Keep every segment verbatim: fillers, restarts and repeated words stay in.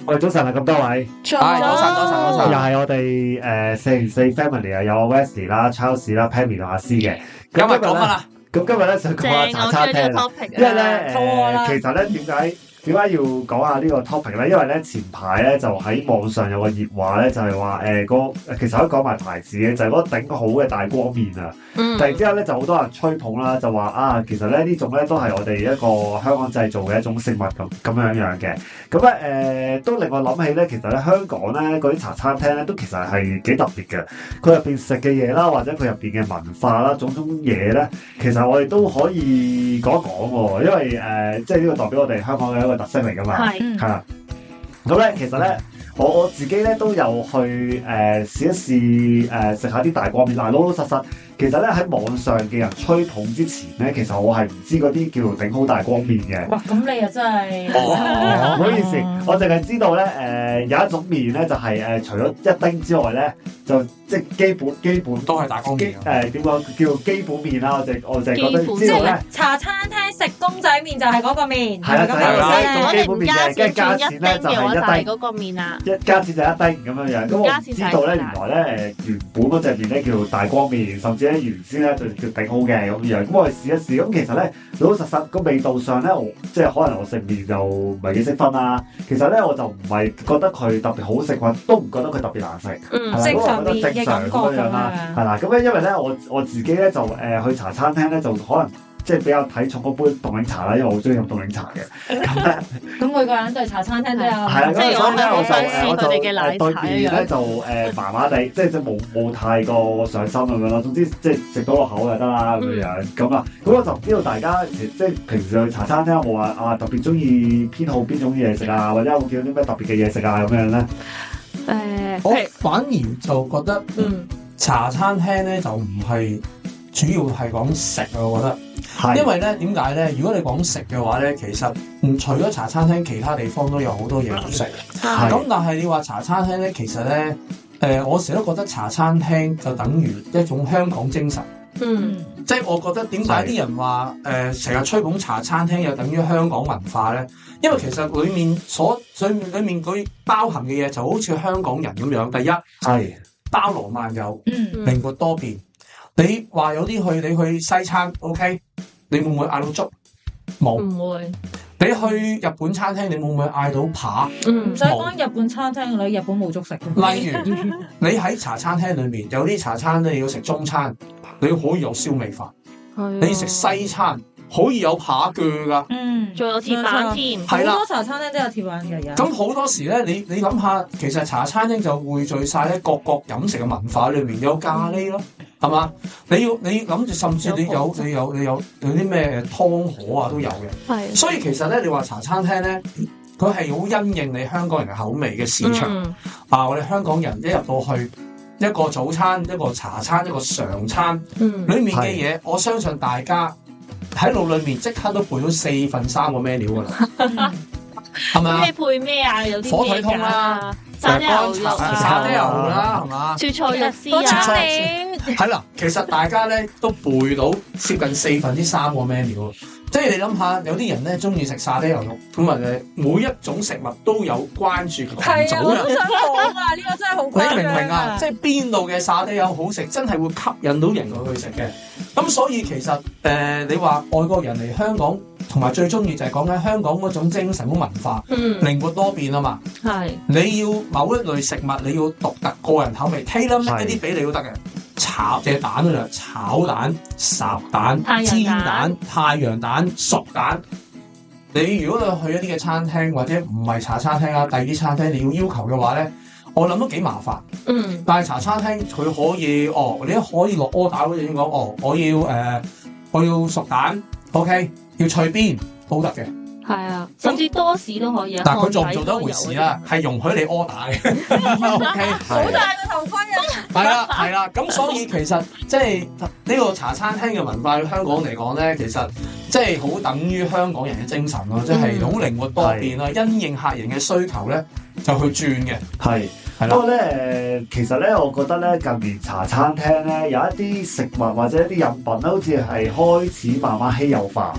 喂，早晨啊，咁多位， 早晨，早晨，早晨， 又係我哋誒四零四 family 啊，有我 Wesley 啦、Charles 啦、Pammy 同阿詩嘅。 今日講乜啊？ 咁今日咧想講下茶餐廳啊，因為咧誒，其實咧點解點解要講下呢個 topic 咧？因為咧前排咧就喺網上有個熱話咧，就係話誒個其實可以講埋牌子嘅，就係、是、嗰個頂好嘅大光麵啊！嗯、突然之間咧就好多人吹捧啦，就話啊，其實咧呢種咧都係我哋一個香港製造嘅一種食物咁咁樣樣嘅。咁咧誒都令我諗起咧，其實咧香港咧嗰啲茶餐廳咧都其實係幾特別嘅。佢入邊食嘅嘢啦，或者佢入邊嘅文化啦，種種嘢咧，其實我哋都可以講一講喎。因為誒、呃，即係呢個代表我哋香港嘅一個特色嚟㗎嘛。係係啦。咁咧其實咧。我我自己咧都有去誒、呃、試一試誒食下啲大光麵，但係老老實實，其實咧喺網上嘅人吹捧之前咧，其實我係唔知嗰啲叫做頂好大光麵嘅。 哇！咁你又真係， 唔好意思，我淨係知道咧誒、呃、有一種麵咧就係、是、誒、呃、除咗一丁之外咧，就即係基本基本都係大光麵。 誒點講叫基本麵啦？我淨我淨係覺得知道咧。 茶餐廳食公仔麵就係嗰個麵， 係啦，就係啦，基本麵嘅，跟住加錢咧就係一丁嗰個麵啊。 一加錢就一丁咁樣樣，咁我唔知道咧，原來咧誒原本嗰隻麵咧叫大光麵，甚至咧原先咧就叫頂好嘅咁樣。咁我哋試一試，咁其實咧老老實實個味道上咧，我即係可能我食麵就唔係幾識分啦。其實咧我就唔係覺得佢特別好食，或都唔覺得佢特別難食。 嗯， 係正常嘅正常咁樣啦，係啦。咁咧因為咧我我自己咧就誒、呃、去茶餐廳咧就可能。即係比較睇重嗰杯凍檸茶啦，因為我好中意飲凍檸茶嘅。咁咧， 咁每個人對茶餐廳都有， 係啦。咁所以咧，我就誒我就誒對麵咧就誒麻麻地，即係即係冇冇太過上心咁樣咯。總之即係食到落口就得啦咁樣咁啊。咁我就唔知道大家即係平時去茶餐廳有冇話啊特別中意偏好邊種嘢食啊，或者有冇見到啲咩特別嘅嘢食啊咁樣咧？ 誒， 我反而就覺得，嗯，茶餐廳咧就唔係主要係講食啊，我覺得。因為咧，點解咧？如果你講食嘅話咧，其實唔除咗茶餐廳，其他地方都有好多嘢好食。咁但係你話茶餐廳咧，其實咧，誒、呃，我成日都覺得茶餐廳就等於一種香港精神。嗯，即係我覺得點解啲人話誒成日吹捧茶餐廳又等於香港文化咧？因為其實裏面所裏面裏面嗰包含嘅嘢就好似香港人咁樣。第一係包羅萬有，嗯，靈活多變。你話有啲去你去西餐 ，OK？你會唔會嗌到粥？冇， 唔會。 你去日本餐廳，你會唔會嗌到扒？ 嗯，唔使講日本餐廳，你日本冇粥食。 例如，你喺茶餐廳裏面有啲茶餐廳你要食中餐，你可以有燒味飯；你食西餐可以有扒腳噶。 嗯， 仲有鐵板添。 好多茶餐廳都有鐵板嘅。 咁好多時咧，你你諗下，其實茶餐廳就匯聚晒咧各國飲食嘅文化裏面，有咖喱咯。係嘛？你要你諗住，甚至你有你有你有有啲咩湯河啊都有嘅。係，所以其實咧，你話茶餐廳咧，佢係好因應你香港人嘅口味嘅市場。嗯、啊，我哋香港人一入到去一個早餐、一個茶餐、一個常餐，嗯，裏面嘅嘢，是我相信大家喺腦裏面即刻都背到四分三個 menu 噶啦，係咪啊？ 咩配咩啊？有啲火腿通啦。 沙爹牛肉啊， 沙爹牛啦，係嘛？ 脆菜肉絲啊， 係啦，其實大家咧都背到接近四分之三個 menu，即係你諗下，有啲人咧中意食沙爹牛肉，咁啊誒，每一種食物都有關注群組嘅。 係啊，我都想講啊，呢個真係好誇張啊！ 你明唔明啊？即係邊度嘅沙爹有好食，真係會吸引到人去食嘅。咁所以其實誒、呃，你話外國人嚟香港，同埋最中意就係講緊香港嗰種精神、嗰文化，嗯，靈活多變啊嘛。係，你要某一類食物，你要獨特個人口味，tailor make一啲俾你都得嘅。炒隻蛋嗰度，炒蛋、烚蛋、煎蛋、太陽蛋、熟蛋。你如果你去一啲嘅餐廳或者唔係茶餐廳啊，第二啲餐廳你要要求嘅話咧，我諗都幾麻煩。嗯，但係茶餐廳佢可以哦，你可以落 order 嗰陣先講哦，我要誒、呃，我要熟蛋 ，OK， 要脆邊都得嘅。 係啊，甚至多士都可以啊。 但係佢做唔做到一回事啦，係容許你 order 嘅。OK， 好大個頭盔啊！ 係啦，係啦，咁所以其實即係呢個茶餐廳嘅文化，喺香港嚟講咧，其實即係好等於香港人嘅精神咯，即係好靈活多變啦，因應客人嘅需求咧就去轉嘅。 係，係啦。不過咧誒，其實咧，我覺得咧近年茶餐廳咧有一啲食物或者一啲飲品咧，好似係開始慢慢稀有化。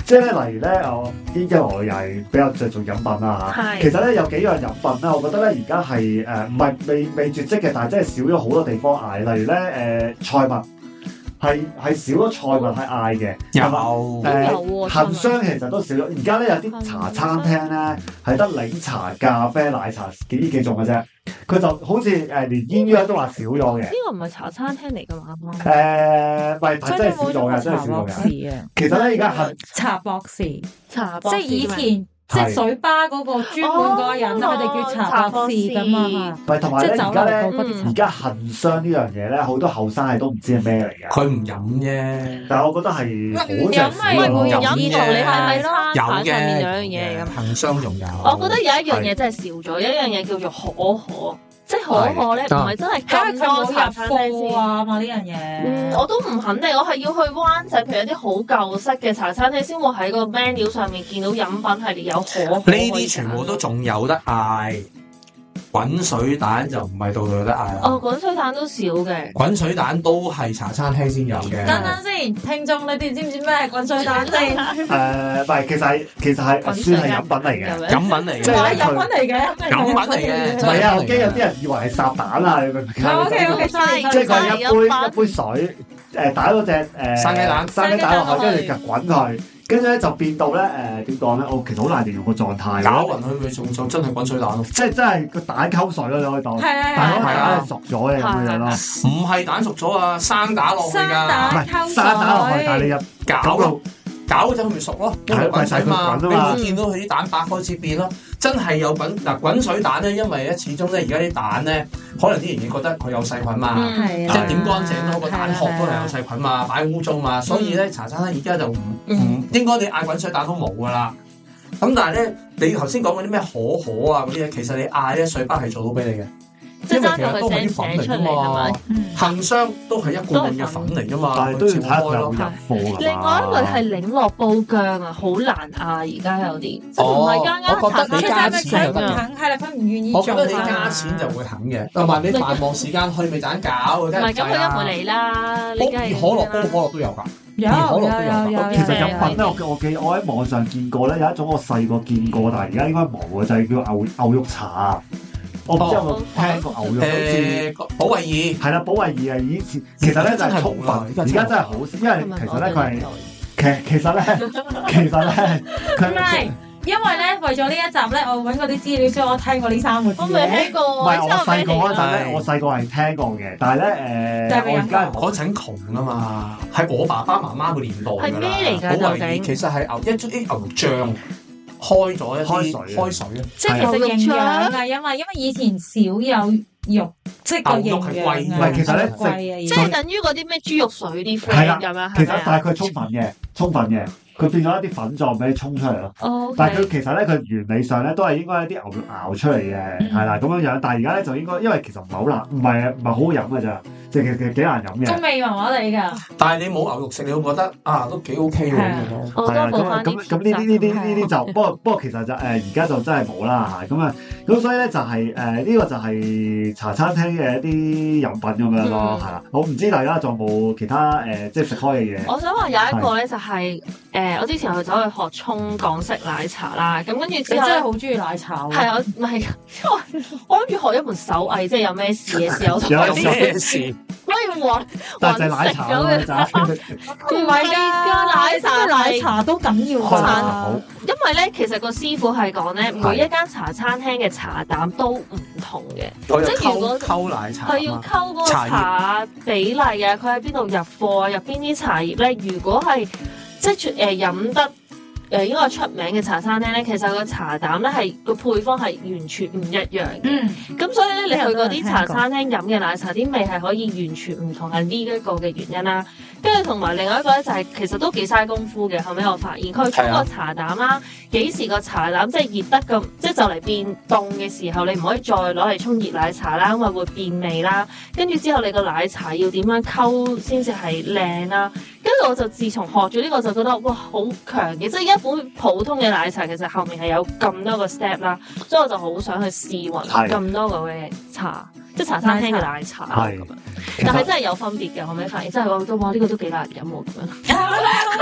即係咧，例如咧，我因為我又係比較着重飲品啦嚇。 係其實咧有幾樣飲品咧，我覺得咧而家係誒唔係未未絕跡嘅，但係真係少咗好多地方嗌。例如咧誒、呃、菜物係係少咗菜物係嗌嘅， 有誒、呃、 有喎恆霜其實都少咗。而家咧有啲茶餐廳咧係得檸茶、咖啡、奶茶幾呢幾種嘅啫。佢就好似誒、呃、連鴛鴦都話少咗嘅。 呢個唔係茶餐廳嚟㗎嘛？ 誒，唔係，係真係少咗嘅，真係少咗嘅。其實咧，而家係茶博士， 茶博士即係以前即係水吧嗰個專門嗰個人，佢哋叫茶博士咁啊嘛。 唔係，同埋咧，而家咧， 嗯而家恆霜呢樣嘢咧，好多後生係都唔知係咩嚟嘅。 佢唔飲啫， 但係我覺得係好唔正飲咪會少飲飲同你係咪餐有牌上面嘅兩樣嘢咁？ 恆霜仲有。 我覺得有一樣嘢真係少咗，有一樣嘢叫做可可，即係可可咧，唔係真係咁多茶餐廳貨先。 啊嘛呢樣嘢。 嗯，我都唔肯定，我係要去灣仔，譬如有啲好舊式嘅茶餐廳，先會喺個 menu 上面見到飲品係有可可。 呢啲全部都仲有得嗌，滾水蛋就唔係度度有得嗌啦。 哦，滾水蛋都少嘅。 滾水蛋都係茶餐廳先有嘅。 等等先，聽眾你哋知唔知咩係滾水蛋先？ 誒，唔係，其實係其實係算係飲品嚟嘅。 飲品嚟嘅， 即係係飲品嚟嘅， 飲品嚟嘅唔係啊，我驚有啲人以為係烚蛋啊，你明唔明啊？ O K O K， 即係佢係一杯一杯水，誒打咗隻誒生雞蛋生雞蛋落去，跟住就滾佢，跟住咧就變到咧誒點講咧？我其實好難形容個狀態。 攪勻佢咪仲就真係滾水蛋咯。 即係真係個蛋溝水咯，你可以當。 係係但係嗰係個蛋係熟咗嘅咁樣樣咯。 唔係蛋熟咗啊，生打落去生㗎， 唔係蛋溝水， 生蛋落去，但係你入攪咯，攪嗰陣佢咪熟咯，因為滾水嘛，你係咪會見到佢啲蛋白開始變咯。真係有滾嗱滾水蛋咧，因為咧始終咧而家啲蛋咧，可能啲人已經覺得佢有細菌嘛， 係啊即係點乾淨都個蛋殼都係有細菌嘛，擺污糟嘛，所以咧茶餐廳而家就唔唔應該你嗌滾水蛋都冇噶啦。咁但係咧，你頭先講嗰啲咩可可啊嗰啲咧，其實你嗌咧水吧係做到俾你嘅。 即係爭到佢都係啲寫寫出粉嚟㗎嘛嚟係咪？， 恆霜都係一罐罐嘅粉嚟㗎嘛， 但係都要睇下佢有冇咯。 入貨㗎嘛。 另外一類係檸樂煲薑啊，好難嗌而家有啲，即係唔係間間我覺得你加茶餐廳錢就得佢唔肯，係啦，佢唔願意做我覺得你啊加錢就會肯嘅，同埋你繁忙時間去咪盞搞，唔唔係咁佢一會嚟啦，你梗係熱可樂煲可樂都有㗎， 有有有有， 其實飲品咧，我我記我喺網上見過咧，有一種我細個見過，但係而家應該冇嘅，就係叫牛牛肉茶。我唔知有冇聽過牛肉，好似誒保衛爾係啦，保衛爾係以前其實咧就係充分，而家真係好少，因為其實咧佢係其其實咧其實咧佢唔係，因為咧為咗呢一集咧，我揾嗰啲資料，所以我聽過呢三個字我未聽嘅。 過， 唔係我細個嗰陣係咧，我細個係聽過嘅，但係咧誒， 但係未飲我而家嗰陣窮啊嘛，係我爸爸媽媽個年代㗎啦。 係咩嚟㗎保衛爾究竟其實係牛一啲牛醬開咗一啲開水開水啊， 即係其實營養啊，因為因為以前少有肉，即係個營養牛肉係貴啊， 唔係其實咧貴啊， 即係等於嗰啲咩豬肉水啲係啦 friend 咁樣， 其實係咪啊？ 但係佢充分嘅，充分嘅，佢變咗一啲粉狀俾你沖出嚟咯。 哦， 但係佢其實咧，佢原理上咧都係應該一啲牛肉熬出嚟嘅，係啦咁樣樣。但係而家咧就應該，因為其實唔係好難，唔係唔係好好飲嘅咋，即係其實幾難飲嘅。 個味麻麻地㗎。 但係你冇牛肉食，你會覺得啊都幾 OK 喎咁樣。 我都係啊，咁補翻啲咁咁呢啲呢啲呢啲就不過不過其實就誒而家就真係冇啦咁啊咁所以咧就係誒呢個就係茶餐廳嘅一啲飲品咁樣咯，係啦。我唔知大家仲有冇其他誒即係食開嘅嘢。 我想話有一個咧就係誒，我之前去走去學沖港式奶茶啦，咁跟住你之後呢真係好中意奶茶喎。 係我唔係，因為我諗住學一門手藝，即係有咩事嘅時候都有可以有咩事？ 可以揾但係就係奶茶咯，就係唔係㗎， 奶茶奶茶都緊要開茶㗎。 好。 因為咧，其實個師傅係講咧，每一間茶餐廳嘅茶膽都唔同嘅， 我有即係如果溝溝奶茶佢要啊嘛， 溝嗰個茶葉茶比例啊，佢喺邊度入貨啊，入邊啲茶葉咧，如果係即係誒飲得。誒應該係出名嘅茶餐廳咧，其實個茶膽咧係個配方係完全唔一樣嘅。 嗯， 咁所以咧，你去嗰啲茶餐廳飲嘅奶茶啲味係可以完全唔同，係呢一個嘅原因啦。跟住同埋另外一個咧就係、是、其實都幾嘥功夫嘅。後尾我發現佢沖個茶膽啦，幾時個茶膽即係熱得咁，即係就嚟變凍嘅時候，你唔可以再攞嚟沖熱奶茶啦，因為會變味啦。跟住之後你個奶茶要點樣溝先至係靚啦。跟住我就自從學咗呢個就覺得哇好強嘅，即係一本普通嘅奶茶其實後面係有咁多個 step 啦，所以我就好想去試勻係咁多個嘅茶，即係茶餐廳嘅奶茶係咁樣。但係真係有分別嘅，後尾發現真係我都哇呢個都幾難飲喎咁樣。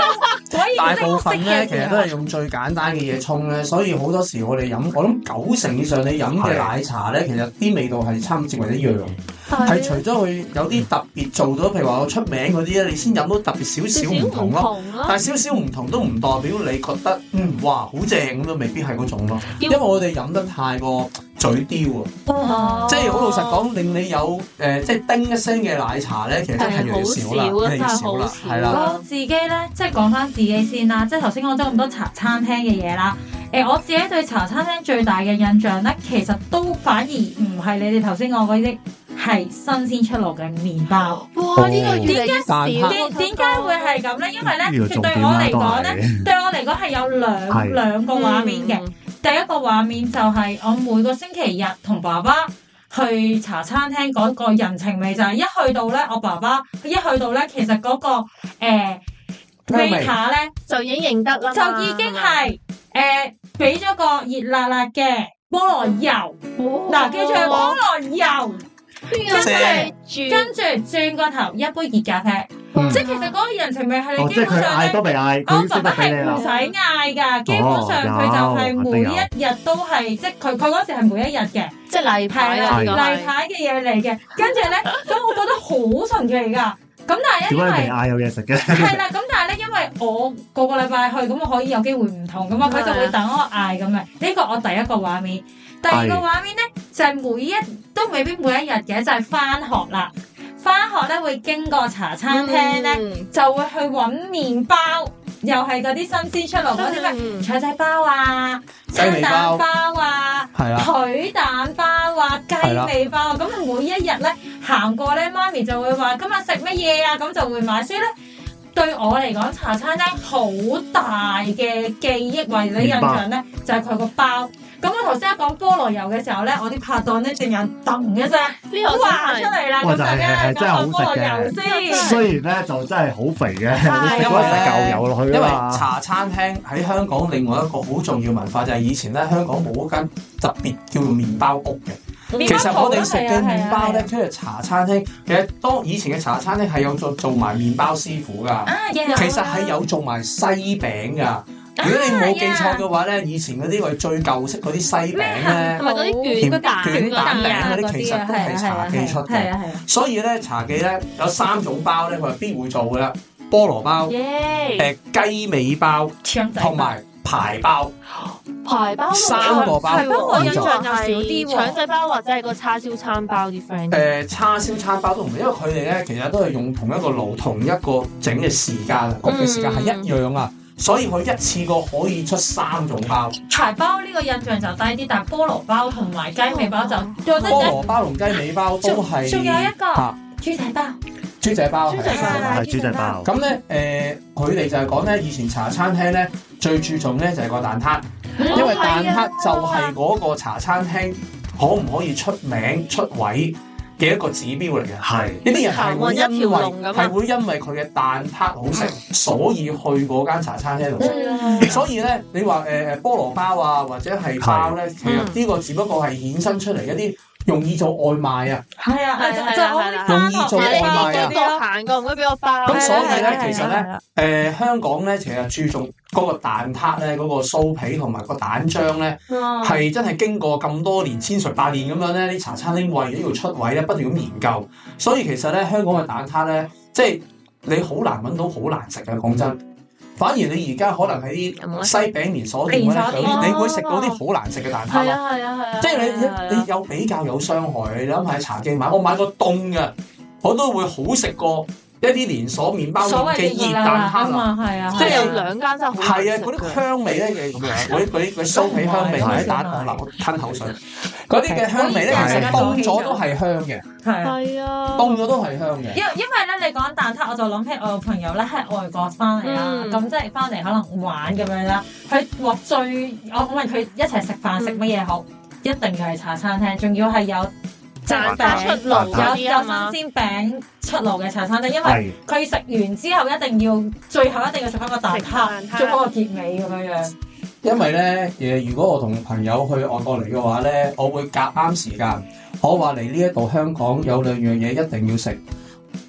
大部分咧其實都係用最簡單嘅嘢沖咧，所以好多時我哋飲，我諗九成以上你飲嘅奶茶咧，其實啲味道係差唔多一樣。係除咗佢有啲特別做咗，譬如話我出名嗰啲咧，你先飲到特別少少唔同咯。但係少少唔同都唔代表你覺得嗯哇好正咁都未必係嗰種咯。因為我哋飲得太過嘴刁啊，即係好老實講，令你有誒、呃、即係叮一聲嘅奶茶咧，其實真係越嚟越少啦，越嚟越少啦，係啦。 我自己咧，即係講翻自己先啦，即係頭先講咗咁多茶餐廳嘅嘢啦。誒、呃，我自己對茶餐廳最大嘅印象咧，其實都反而唔係你哋頭先講嗰啲。係新鮮出爐嘅麵包， 哇！呢、這個點解點點點解會係咁咧？因為咧，對我嚟講咧，對我嚟講係有兩兩個畫面嘅。嗯、第一個畫面就係我每個星期日同爸爸去茶餐廳嗰個人情味，就係一去到咧，我爸爸一去到咧，其實嗰、那個誒 waiter 咧就已經認得啦， 就已經係誒俾咗個熱辣辣嘅菠蘿油，嗱、哦，記住係菠蘿油。跟住，跟住轉個頭一杯熱咖啡，嗯、即係其實嗰個人情味係你基本上咧， 都未嗌， 我爸爸係唔使嗌噶，基本上佢就係每一日都係，即係佢佢嗰時係每一日嘅， 即係例牌啊，例牌嘅嘢嚟嘅。跟住咧，咁我覺得好神奇噶。咁但係咧，因為未嗌有嘢食嘅， 係啦。咁但係咧，因為我個個禮拜去，咁我可以有機會唔同噶嘛，佢就會等我嗌咁嘅。呢個我第一個畫面。第二個畫面咧，就係、是、每一都未必每一日嘅，就係翻學啦。翻學咧會經過茶餐廳咧，嗯、就會去揾麵包，又係嗰啲新鮮出爐嗰啲咩腸仔包啊、餐蛋包啊、腿蛋包啊、雞尾包啊。咁啊每一日咧行過咧，媽咪就會話今日食乜嘢啊，咁就會買。所以咧對我嚟講，茶餐廳好大嘅記憶或者印象咧，就係佢個包。咁我頭先一講菠蘿油嘅時候咧，我啲拍檔咧淨係噔一聲，呢個話出嚟啦，咁大家講菠蘿油先。 雖然咧就真係好肥嘅，你食嗰啲舊油落去因為茶餐廳喺香港另外一個好重要文化就係以前咧香港冇一間特別叫做麵包屋嘅。其實我哋食嘅麵包咧，即係茶餐廳。其實當以前嘅茶餐廳係有做做埋麵包師傅㗎，其實係有做埋西餅㗎。如果你冇記錯嘅話咧，以前嗰啲我哋最舊式嗰啲西餅咧， 同埋嗰啲卷蛋卷蛋餅嗰啲，其實都係茶記出嘅。所以咧，茶記咧有三種包咧，佢係必會做嘅啦。菠蘿包、誒雞尾包同埋排包。 排包三個包， 不過印象就少啲腸仔包或者係個叉燒餐包啲 friend。 誒叉燒餐包都唔係，因為佢哋咧其實都係用同一個爐、同一個整嘅時間、焗嘅時間係一樣啊。所以佢一次過可以出三種包。 排包呢個印象就低啲，但係菠蘿包同埋雞尾包就菠蘿包同雞尾包都係。 仲有一個豬仔包。 豬仔包係係豬仔包。 咁咧誒，佢哋就係講咧，以前茶餐廳咧最注重咧就係個蛋撻，因為蛋撻就係嗰個茶餐廳可唔可以出名出位嘅一個指標嚟嘅。係呢啲人係會因為係會因為佢嘅蛋撻好食，所以去嗰間茶餐廳度食。所以咧，你話誒誒菠蘿包啊，或者係包咧，其實呢個只不過係衍生出嚟一啲容易做外賣啊。 係啊係啊，就容易做外賣啊。 我行過唔該俾我包。 咁所以咧，其實咧，誒香港咧，其實注重嗰個蛋撻咧，嗰個酥皮同埋個蛋漿咧，係真係經過咁多年千錘百煉咁樣咧，啲茶餐廳為咗要出位咧，不斷咁研究。所以其實咧，香港嘅蛋撻咧，即係你好難揾到好難食嘅，講真。反而你而家可能喺啲西餅連鎖店咧，你會食到啲好難食嘅蛋撻咯。係啊係啊係啊！即係你你有比較有傷害。你諗下喺茶記買，我買個凍嘅，我都會好食過一啲連鎖麵包店嘅熱蛋撻啊！ 係啊， 即係有兩間真係好難食。 係啊，嗰啲香味咧嘅咁樣，嗰啲嗰啲嗰啲酥皮香味，喺蛋撻嗱，我吞口水。嗰啲嘅香味咧，其實凍咗都係香嘅。 係啊， 凍咗都係香嘅。 因因為咧，你講蛋撻，我就諗起我個朋友咧喺外國翻嚟啦，咁即係翻嚟可能玩咁樣啦。佢話最我問佢一齊食飯食乜嘢好，一定要係茶餐廳，仲要係有蛋撻出爐，有有新鮮餅出爐嘅茶餐廳，因為佢食完之後一定要最後一定要食翻個蛋撻，做嗰個結尾咁樣樣。 因為咧，誒，如果我同朋友去外國嚟嘅話咧，我會夾啱時間。我話嚟呢一度香港有兩樣嘢一定要食，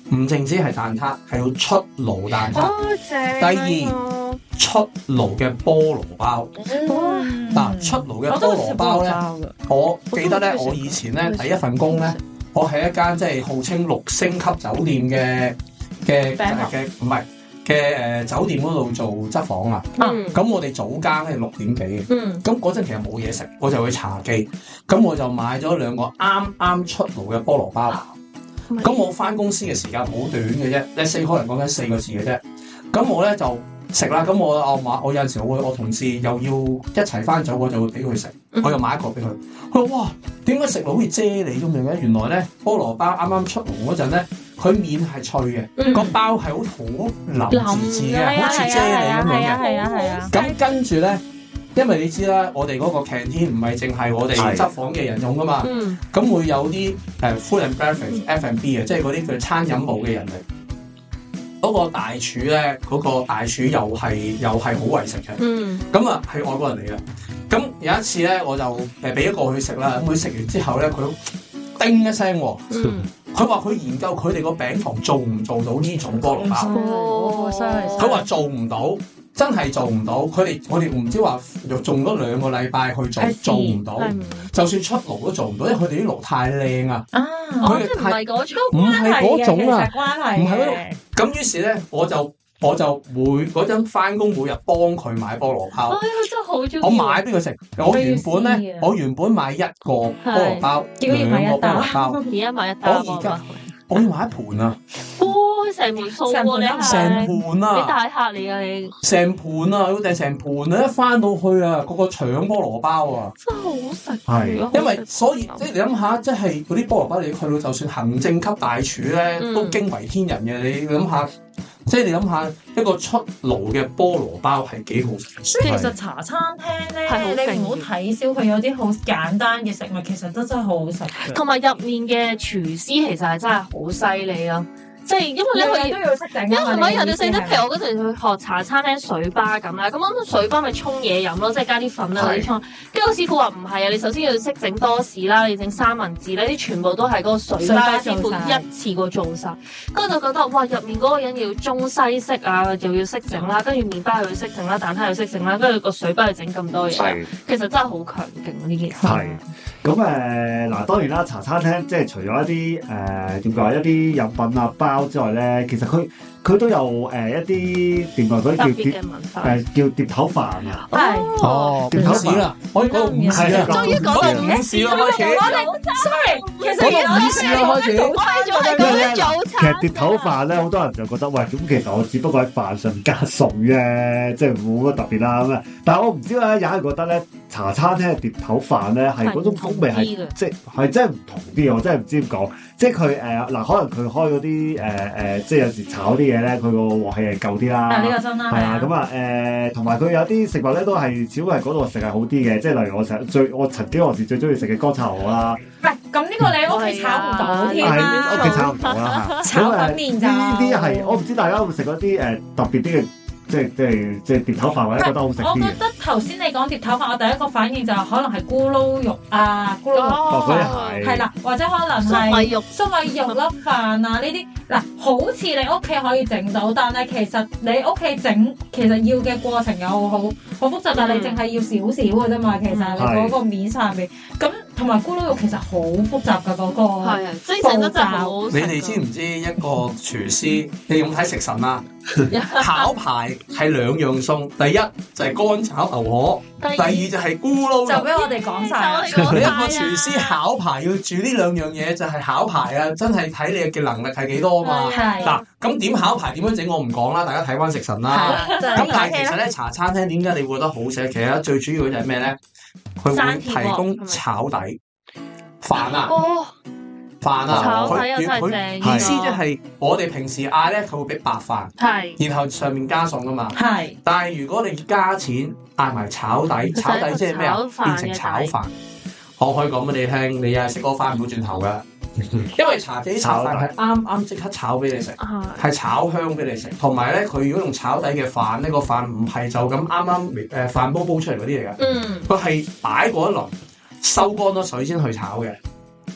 唔淨止係蛋撻，係要出爐蛋撻。 哦，正。 第二，出爐嘅菠蘿包。嗱，出爐嘅菠蘿包咧，我記得咧，我以前咧第一份工咧，我喺一間即係號稱六星級酒店嘅嘅嘅唔係嘅誒酒店嗰度做執房啊。咁我哋早更咧六點幾嘅。咁嗰陣其實冇嘢食，我就去茶記，咁我就買咗兩個啱啱出爐嘅菠蘿包。咁我翻公司嘅時間好短嘅啫，你四可能講緊四個字嘅啫。咁我咧就食啦。咁我我買我有陣時我會我同事又要一齊翻走，我就會俾佢食。我又買一個俾佢。佢話：哇，點解食落好似啫喱咁樣嘅？原來咧菠蘿包啱啱出爐嗰陣咧，佢面係脆嘅，個、嗯、包係好好腍滋滋嘅，好似啫喱咁樣嘅。 係啊係啊。 咁跟住咧。因為你知啦，我哋嗰個 canteen 唔係淨係我哋執房嘅人用噶嘛，咁、嗯、會有啲誒 food and beverage F and B 嘅，即係嗰啲叫餐飲部嘅人嚟。嗰、那個大廚咧，嗰、那個大廚又係又係好為食嘅，咁啊係外國人嚟嘅。咁有一次咧，我就誒俾一個佢食啦，咁佢食完之後咧，佢叮一聲，佢話佢研究佢哋個餅房做唔做到呢種菠蘿包，佢、哦、話做唔到。真係做唔到，佢哋我哋唔知話用咗兩個禮拜去做，做唔到。就算出爐都做唔到，因為佢哋啲爐太靚啊。啊， 佢哋唔係嗰種， 唔係嗰種啊， 唔係嗰種。咁於是咧，我就我就每嗰陣翻工每日幫佢買菠蘿包。 哎，佢真係好中意。 我買俾佢食。我原本咧，我原本買一個菠蘿包，兩個菠蘿包， 而家買一包。我而家我要買一盤啊！ 成盤數喎，你係成盤啊！ 你大客嚟啊你！ 成盤啊，要訂成盤啊！一翻到去啊，個個搶菠蘿包啊！ 真係好食。 係，因為所以即係你諗下，即係嗰啲菠蘿包，你去到就算行政級大廚咧，嗯、都驚為天人嘅。你諗下，即係你諗下一個出爐嘅菠蘿包係幾好食。 所以其實茶餐廳咧，你唔好睇小佢有啲好簡單嘅食物，其實都真係好好食。 同埋入面嘅廚師其實係真係好犀利咯。即係因為你佢都要識整， 因為係咪人哋識得？譬如我嗰陣去學茶餐廳水吧咁啦，咁啱水吧咪沖嘢飲咯，即係加啲粉啊嗰啲沖。跟住個師傅話唔係啊，你首先要識整多士啦，你整三文治呢啲全部都係嗰個水吧師傅一次過做晒。跟住就覺得哇，入面嗰個人要中西式啊，又要識整啦，跟住麵包又要識整啦，蛋撻又識整啦，跟住個水吧又整咁多嘢，其實真係好強勁呢件事。 係咁誒嗱，當然啦，茶餐廳即係除咗一啲誒點講一啲飲品啊包之外咧，其實佢佢都有誒、呃、一啲點講嗰啲叫碟誒叫碟頭飯啊， 係哦碟頭飯啦，可以講到午市啦， 終於講到午市啦開始， 我哋 sorry，其實講到午市啦開始， 開咗係講緊早餐。 其實碟頭飯咧，好多人就覺得喂，咁其實我只不過喺飯上加餸啫，即係冇乜特別啦咁啊。但係我唔知咧，有人覺得咧茶餐廳嘅碟頭飯咧係嗰種風味係即係係真係唔同啲，我真係唔知點講。即係佢誒嗱，可能佢開嗰啲誒誒，即係有時炒啲嘢咧，佢個鑊氣係夠啲啦。 啊，呢個真啦。 係啊，咁啊誒，同埋佢有啲食物咧都係只不過係嗰度食係好啲嘅，即係例如我成最我曾經何時最中意食嘅乾炒河啦。 唔係，咁呢個你屋企炒唔到添啦。 屋企炒唔到啦嚇。 炒粉麵咋？ 呢啲係我唔知大家會食嗰啲誒特別啲嘅。即係即係即係碟頭飯，或者覺得好食啲嘅。我覺得頭先你講碟頭飯，我第一個反應就係可能係咕嚕肉啊，咕嚕肉哦，嗰啲係係啦，或者可能係粟米肉、粟米肉粒飯啊呢啲嗱，好似你屋企可以整到，但係其實你屋企整其實要嘅過程有好好複雜，但係你淨係要少少嘅啫嘛。其實你嗰個面上面咁，同埋咕嚕肉其實好複雜㗎嗰個係啊，即係整得真係好。 你哋知唔知一個廚師？你有冇睇食神啊？炒排係兩樣餸，第一就係乾炒牛河，第二就係咕嚕肉。 就俾我哋講晒。 你一個廚師考牌要煮呢兩樣嘢，就係考牌啊！真係睇你嘅能力係幾多嘛。嗱，咁點考牌點樣整我唔講啦，大家睇翻食神啦。咁但係其實咧，茶餐廳點解你會覺得好食？其實最主要就係咩咧？佢會提供炒底飯啊。飯啊，佢佢意思即係我哋平時嗌咧，佢會俾白飯，然後上面加餸噶嘛。係，但係如果你加錢嗌埋炒底，炒底即係咩啊？變成炒飯。我可以講俾你聽，你又係食嗰翻唔到轉頭噶，因為茶記炒飯係啱啱即刻炒俾你食，係炒香俾你食。同埋咧，佢如果用炒底嘅飯，呢個飯唔係就咁啱啱誒飯煲煲出嚟嗰啲嚟噶，佢係擺過一輪，收乾咗水先去炒嘅。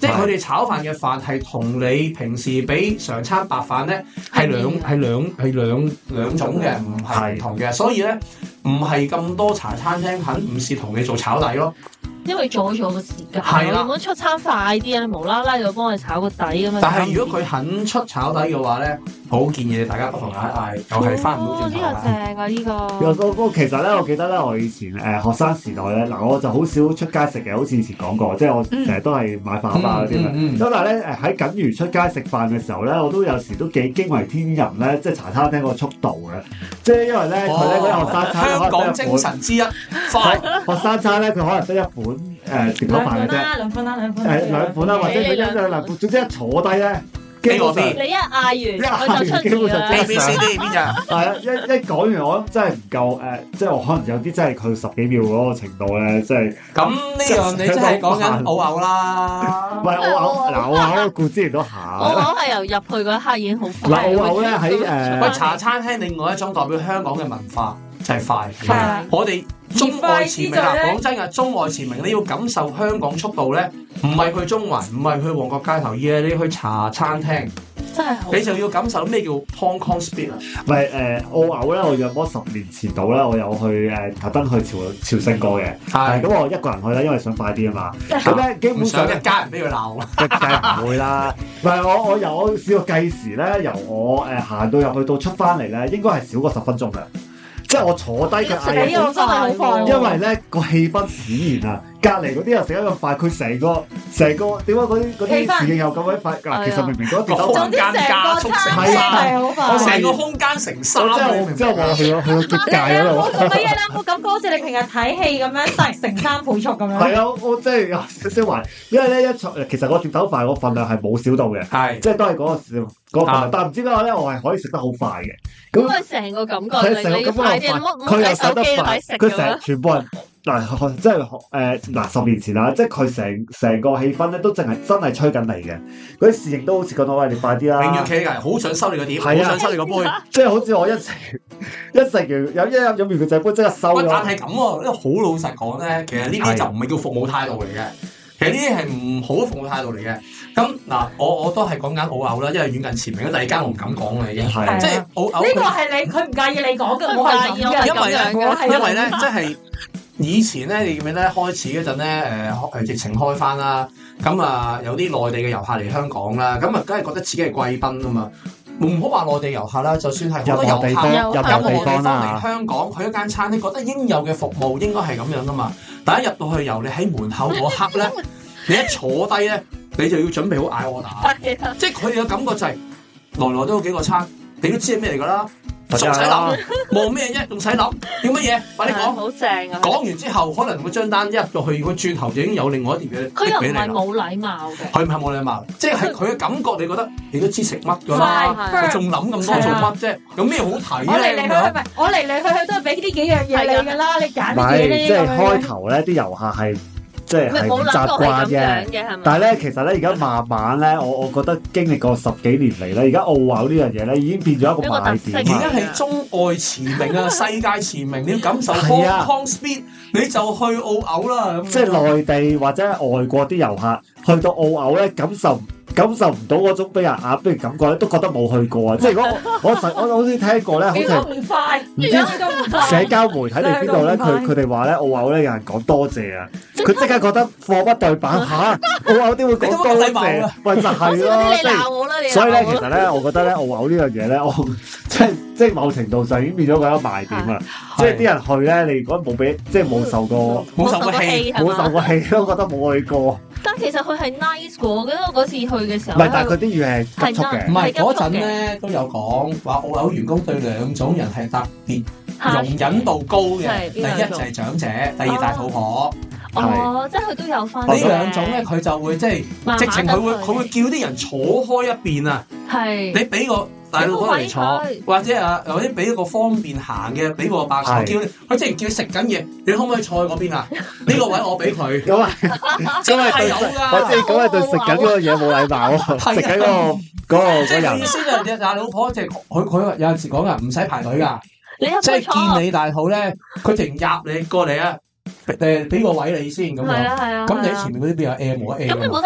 即係佢哋炒飯嘅飯係同你平時俾常餐白飯咧係兩係兩係兩兩種嘅，唔係唔同嘅，所以咧唔係咁多茶餐廳肯唔試同你做炒底咯。 因為阻咗個時間， 係啦， 如果出餐快啲咧，無啦啦又幫佢炒個底咁樣。 但係如果佢肯出炒底嘅話咧，好建議大家不妨嗌嗌，又係翻唔到轉頭。 呢個正啊！呢個。 嗰嗰其實咧，我記得咧，我以前誒、呃、學生時代咧，嗱我就好少出街食嘅，好似以前講過，即係我成日都係買飯盒啊嗰啲咁。咁、嗯嗯、但係咧誒喺僅餘出街食飯嘅時候咧，我都有時都幾驚為天人咧，即係茶餐廳個速度嘅，即係因為咧佢咧嗰啲學生餐香港精神之一快學生餐咧，佢可能得一款。誒碟頭飯嘅啫， 兩款啦，兩款。 誒兩款啦，或者佢一兩兩款，總之一坐低咧， 基本上你一嗌完，佢就出嚟啦。 A B C D 邊隻？ 係啊，一一講完，我真係唔夠誒，即係我可能有啲真係佢十幾秒嗰個程度咧，即係。 咁呢樣你真係講緊澳牛啦。 唔係澳牛，嗱澳牛顧之前都下。 澳牛係由入去嗰一刻已經好快。 嗱澳牛咧喺誒， 喂茶餐廳另外一種代表香港嘅文化就係快。係我哋。中外馳名啊！講真啊，中外馳名你要感受香港速度咧，唔係去中環，唔係去旺角街頭，而係你去茶餐廳， 真係好。 你就要感受咩叫 Hong Kong speed 啊！ 唔係誒澳牛咧，我約摸十年前度咧，我有去誒特登去朝朝聖過嘅，係咁我一個人去啦，因為想快啲啊嘛。咁咧基本上一家人俾佢鬧， 一梗係唔會啦。唔係我我由我試過計時咧，由我誒行到入去到出翻嚟咧，應該係少過十分鐘嘅。即係我坐低嘅嗌嘢， 真係好快。 因為咧個氣氛使然啊，隔離嗰啲又食得咁快，佢成個成個點解嗰啲嗰啲侍應又咁鬼快？嗱，其實明明嗰碟頭空間加速成係啊， 成個空間成三， 即係我之後我去咗去咗結界嗰度。 我做乜嘢咧？我感覺好似你平日睇戲咁樣，成三倍速咁樣。 係啊，我真係有少少懷，因為咧一坐其實個碟頭飯個份量係冇少到嘅，係即係都係嗰個嗰個份量，但係唔知點解咧，我係可以食得好快嘅。 咁佢成個感覺令你快啲， 佢又手得快，佢成全部人嗱，即係誒嗱十年前啦，即係佢成成個氣氛咧都淨係真係吹緊你嘅，嗰啲侍應都好似覺得喂你快啲啦， 永遠企㗎，好想收你個碟，好想收你個杯， 即係好似我一食一食完有一飲飲完佢隻杯即刻收咗。 但係咁喎，因為好老實講咧，其實呢啲就唔係叫服務態度嚟嘅。其實呢啲係唔好嘅服務態度嚟嘅。咁嗱，我我都係講緊澳牛啦，因為遠近馳名，第二間我唔敢講啦已經。係。即係澳牛。 呢個係你，佢唔介意你講嘅，我係介意因為咧，因為咧，即係以前咧，你記唔記得開始嗰陣咧？誒誒，疫情開翻啦，咁啊有啲內地嘅遊客嚟香港啦，咁啊梗係覺得自己係貴賓啊嘛。唔好話內地遊客啦，就算係好多遊客，任何地方嚟香港，去一間餐廳，覺得應有嘅服務應該係咁樣噶嘛。但一入到去，由你喺門口嗰刻咧，你一坐低咧，你就要準備好嗌我打，即係佢哋嘅感覺就係、是、來來都有幾個餐，你都知係咩嚟㗎啦。仲使諗望咩啫？仲使諗要乜嘢？快啲講！ 好正啊！ 講完之後，可能個張單一入到去，個轉頭就已經有另外一碟嘢。 佢又唔係冇禮貌嘅， 佢唔係冇禮貌，即係佢嘅感覺，你覺得你都知食乜㗎啦？佢仲諗咁多做乜啫？有咩好睇咧？ 我嚟嚟去去唔係，我嚟嚟去去都係俾呢幾樣嘢你㗎啦，你揀乜嘢咧？ 即係開頭咧，啲遊客係。即係係唔習慣嘅，但係咧，其實咧，而家慢慢咧，我我覺得經歷過十幾年嚟咧，而家澳牛呢樣嘢咧，已經變咗一個賣點。 而家係中外馳名啊，世界馳名，你要感受 Hong Kong speed，你就去澳牛啦。 即係內地或者係外國啲遊客去到澳牛咧，感受感受唔到嗰種俾人壓迫嘅感覺咧，都覺得冇去過啊！即係如果我我我好似聽過咧，好似唔快， 唔知社交媒體定邊度咧，佢佢哋話咧澳牛咧有人講多謝啊，佢即刻覺得貨不對版嚇，澳牛點會講多謝？喂，就係咯，即係所以咧，其實咧，我覺得咧澳牛呢樣嘢咧，我即係即係某程度上已經變咗個賣點啊！即係啲人去咧，你如果冇俾即係冇受過冇受過氣， 冇受過氣都覺得冇去過。 但其實佢係 nice 過，我記得我嗰次去嘅時候， 唔係，但係佢啲語係急促嘅。 唔係嗰陣咧都有講話澳牛員工對兩種人係特別容忍度高嘅，第一就係長者，第二大肚婆。 哦，即係佢都有分。 呢兩種咧，佢就會即係直情佢會佢會叫啲人坐開一邊啊。係你俾個大肚婆嚟坐，或者啊，或者俾一個方便行嘅，俾個白坐叫你，佢即係叫你食緊嘢，你可唔可以坐喺嗰邊啊？呢個位我俾佢。咁啊， 真係有㗎。我知咁係對食緊嗰個嘢冇禮貌喎，食緊嗰個嗰個嗰人。意思就係大肚婆，即係佢佢有陣時講㗎，唔使排隊㗎。即係見你大肚咧，佢直入你過嚟啊！誒，俾個位你先咁樣，咁你喺前面嗰啲邊有 M 冇 M？ 咁你冇得誒，咁你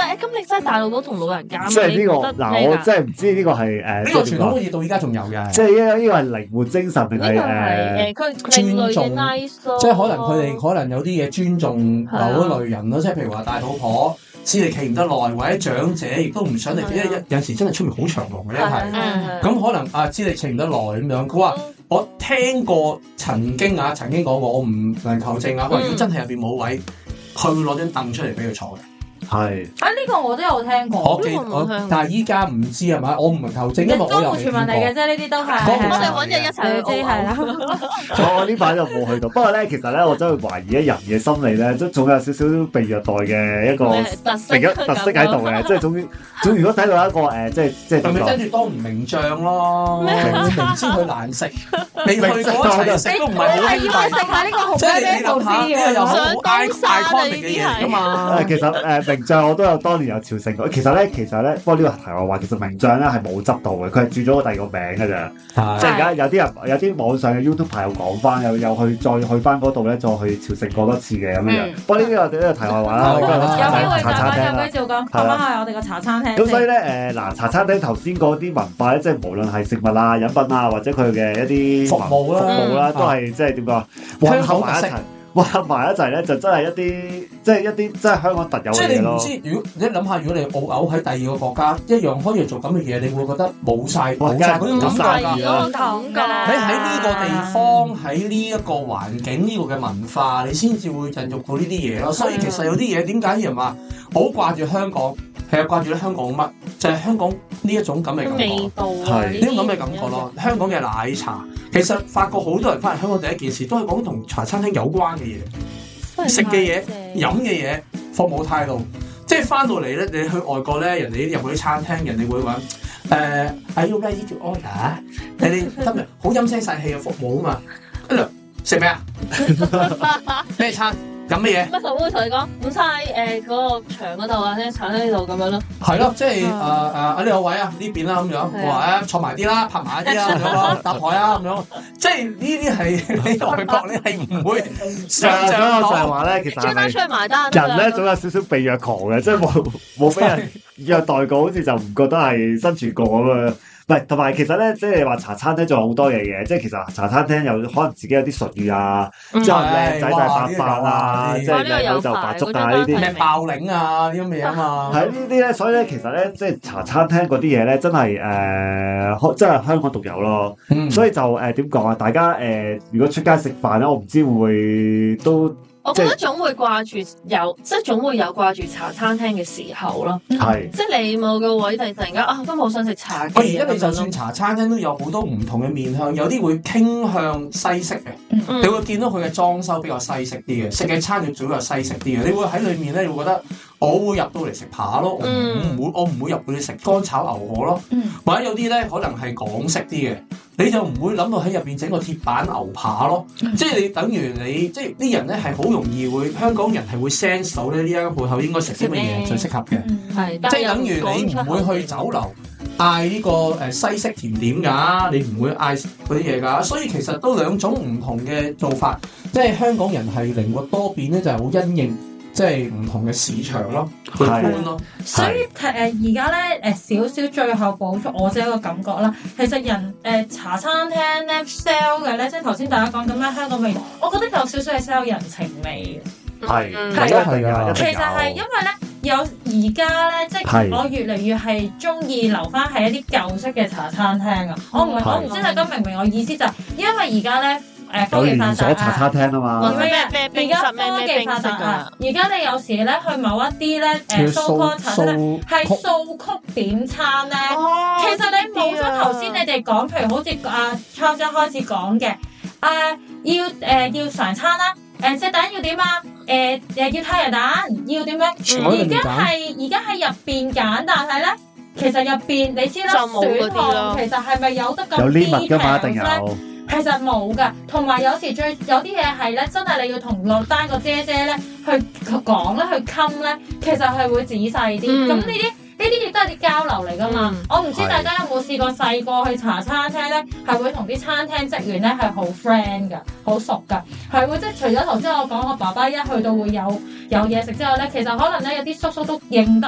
即係大肚婆同老人家。 即係呢個嗱，我真係唔知呢個係誒呢個傳統好似到依家仲有嘅。 即係呢個呢個係靈活精神定係誒佢尊重？即係可能佢哋可能有啲嘢尊重某一類人咯，即係譬如話大肚婆。知你企唔得耐，或者長者亦都唔想你，因為有陣時真係出面好長龍嘅，一係咁可能啊，知你企唔得耐咁樣。佢話我聽過曾經啊，曾經講過，我唔能求證啊。佢話如果真係入邊冇位，佢會攞張凳出嚟俾佢坐嘅。 係啊，呢個我都有聽過， 我記我，但係依家唔知係咪？我唔係求證，因為我又未見過。 傳聞嚟嘅啫，呢啲都係。 我哋揾日一齊去知係啦。 我呢排就冇去到，不過咧，其實咧，我真係懷疑咧，人嘅心理咧，都仲有少少被虐待嘅一個特色特色喺度嘅，即係總之，總如果睇到一個誒，即係即係點講？ 咪跟住當唔名將咯，明知佢難食，未去過一齊食都唔係好係要食下呢個紅啤啤壽司嘅， 呢個又好 iconic 嘅嘢㗎嘛。 誒，其實誒名將我都有當年有朝聖過。其實咧，其實咧，不過呢個題外話，其實名將咧係冇執到嘅，佢係轉咗個第二個名㗎咋。即係而家有啲人有啲網上嘅 YouTube 朋友講翻，又又去再去翻嗰度咧，再去朝聖過多次嘅咁樣。不過呢啲我哋呢個題外話啦。 有機會茶餐廳啦， 有機會講，講翻係我哋個茶餐廳。 咁所以咧誒嗱，茶餐廳頭先嗰啲文化咧，即係無論係食物啊、飲品啊，或者佢嘅一啲服務啦， 服務啦，都係即係點講？混合埋一齊。混埋一齊咧，就真係一啲，即係一啲，即係香港特有嘅嘢咯。 即係你唔知，如果你諗下，如果你澳牛喺第二個國家，一樣可以做咁嘅嘢，你會覺得冇晒冇晒嗰種感覺㗎。你喺呢個地方，喺呢一個環境，呢、呢個嘅文化，你先至會孕育到呢啲嘢咯。所以其實有啲嘢點解有人話好掛住香港？係啊，掛住咧香港乜？就係、係、香港呢一種咁嘅感覺， 味道係呢種咁嘅感覺咯。香港嘅奶茶，其實發覺好多人翻嚟香港第一件事都係講同茶餐廳有關嘅嘢，食嘅嘢、飲嘅嘢、服務態度。即係翻到嚟咧，你去外國咧，人哋入去啲餐廳，人哋會話誒，Are you ready to order？你哋今日好陰聲細氣嘅服務啊嘛，跟住食咩啊？咩餐？飲乜嘢？ 乜佢會同你講唔晒誒嗰個牆嗰度啊，即坐喺呢度咁樣咯。 係咯，即係誒誒啊呢個位啊呢邊啦咁樣，我話誒坐埋啲啦，拍埋一啲啦咁樣咯，搭台啊咁樣。即係呢啲係你外國你係唔會想象到。 就係話咧，其實係咪出去埋單人咧總有少少被虐狂嘅，即係冇冇俾人虐待過，好似就唔覺得係生存過咁樣。唔係，同埋其實咧，即係話茶餐廳仲有好多嘢嘅，即係其實茶餐廳有可能自己有啲術語啊，即係靚仔就白飯啊，即係靚女就白粥啊呢啲咩爆檸啊呢啲咁嘅嘢啊嘛。 係呢啲咧，所以咧其實咧，即係茶餐廳嗰啲嘢咧，真係誒，真係香港獨有咯。 嗯、 所以就誒點講啊？大家誒、呃，如果出街食飯咧，我唔知會唔會都。 我覺得總會掛住有，即係總會有掛住茶餐廳嘅時候咯。 係， 即係你冇個位，突然間啊，都冇想食茶嘅。 我而家你就算茶餐廳都有好多唔同嘅面向，有啲會傾向西式嘅，嗯、你會見到佢嘅裝修比較西式啲嘅，食嘅餐就比較西式啲嘅。你會喺裏面咧，你會覺得我會入到嚟食扒咯，我唔會我唔會入到嚟食乾炒牛河咯，嗯、或者有啲咧可能係港式啲嘅。你就唔會諗到喺入邊整個鐵板牛扒咯，嗯、即係你等於你即係啲人咧係好容易會香港人係會 sense 到咧呢一間鋪頭應該食啲乜嘢最適合嘅， 係、嗯、 即係等於你唔會去酒樓嗌呢個誒西式甜點㗎，你唔會嗌嗰啲嘢㗎，所以其實都兩種唔同嘅做法，即係香港人係靈活多變咧，就係好因應。即係唔同嘅市場咯，去搬咯。 所以誒而家咧誒少少最後補充我自己一個感覺啦。其實人誒、呃、茶餐廳咧 sell 嘅咧，即係頭先大家講咁樣香港味，我覺得有少少係 sell 人情味嘅。 係係係啊， 其實係因為咧有而家咧，即係我越嚟越係中意留翻喺一啲舊式嘅茶餐廳啊。我唔係我唔知大家明唔明我意思，就係因為而家咧。誒科技發達啊！ 茶餐廳啊嘛， 而家科技發達啊！而家你有時咧去某一啲咧誒蘇康茶餐廳係素曲點餐咧，哦、其實你冇咗頭先你哋講，譬如好似阿 Charles 開始講嘅，誒、啊、要誒、呃、要常餐啦，誒隻蛋要點啊？誒誒要太陽蛋要點樣？而家係而家喺入邊揀，但係咧其實入邊你知啦，選項其實係咪有得咁有呢物㗎嘛？一定有。 其實冇噶，同埋有，有時最有啲嘢係咧，真係你要同落單個姐姐咧去講咧，去冚咧，其實係會仔細啲。咁呢啲呢啲亦都係啲交流嚟噶嘛。嗯、我唔知大家有冇試過細個去茶餐廳咧，係會同啲餐廳職員咧係好 friend 噶，好熟噶，係會即係除咗頭先我講我爸爸一去到會有有嘢食之外咧，其實可能咧有啲叔叔都認得咧，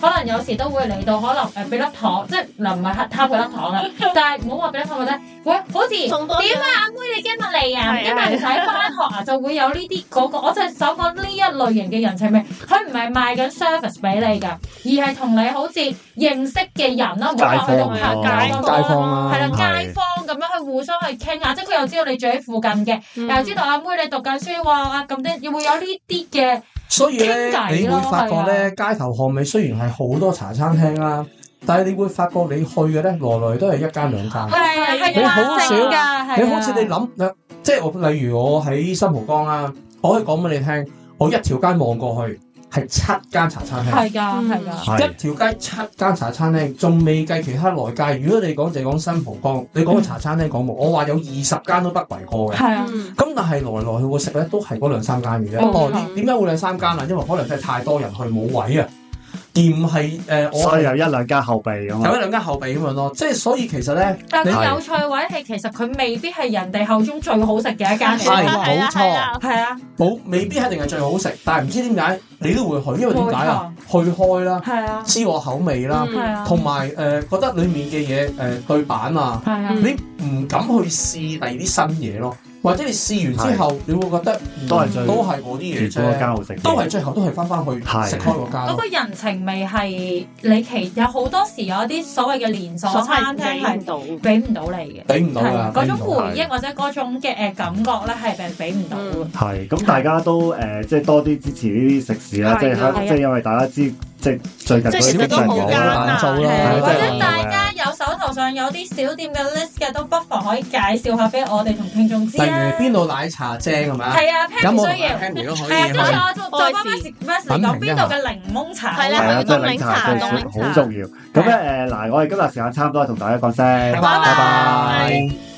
可能有時都會嚟到，可能誒俾粒糖，即係嗱唔係貪佢粒糖啊，但係唔好話俾粒糖或者喂，好似點啊阿妹你今日嚟啊，今日唔使翻學啊，就會有呢啲嗰個，我就係想講呢一類型嘅人情味，佢唔係賣緊 service 俾你㗎，而係同你好似認識嘅人啦，唔好話去到拍街坊， 街坊啦， 係啦街坊咁樣去互相去傾下，即係佢又知道你住喺附近嘅，又知道阿妹你讀緊書喎，咁啲會有呢啲嘅。 所以咧，你會發覺咧，街頭巷尾雖然係好多茶餐廳啦，但係你會發覺你去嘅咧，來來都係一間兩間。 係啊，係你好少㗎， 你好似你諗，即係我例如我喺新蒲崗啦，我可以講俾你聽，我一條街望過去係七間茶餐廳。 係㗎，係㗎。 一條街七間茶餐廳，仲未計其他內街。如果你講就係講新蒲崗，你講個茶餐廳講冇，我話有二十間都不為過嘅。 係啊。 咁但係來來去去食咧，都係嗰兩三間嘅啫。哦，點解會兩三間啊？因為可能真係太多人去冇位啊。店係誒，我所以有一兩間後備咁有一兩間後備咁樣咯。即係所以其實咧， 但係佢有趣位係其實佢未必係人哋口中最好食嘅一間。 係冇錯， 係啊， 冇未必一定係最好食，但係唔知點解你都會去，因為點解啊？去開啦， 係啊， 知我口味啦，同埋誒覺得裡面嘅嘢誒對版啊， 係啊， 你唔敢去試第二啲新嘢咯。或者你試完之後，你會覺得都係最都係嗰啲嘢啫，都係最後都係翻翻去食開嗰間。 嗰個人情味係你其有好多時有啲所謂嘅連鎖餐廳係俾唔到你嘅， 俾唔到㗎。 嗰種回憶或者嗰種嘅誒感覺咧係俾俾唔到嘅。 係咁，大家都誒即係多啲支持呢啲食肆啦，即係香，即係因為大家知。即係最近嗰啲人有難做啦， 或者大家有手頭上有啲小店嘅 list 嘅，都不妨可以介紹下俾我哋同聽眾知啦。 例如邊度奶茶正係咪啊？ 係啊 Pam 需要。 Pam 都可以。 係啊，跟住我做做翻 message message 講邊度嘅檸檬茶。 係啦， 即係檸茶最好重要。咁咧誒嗱，我哋今日時間差唔多，同大家講聲，拜拜。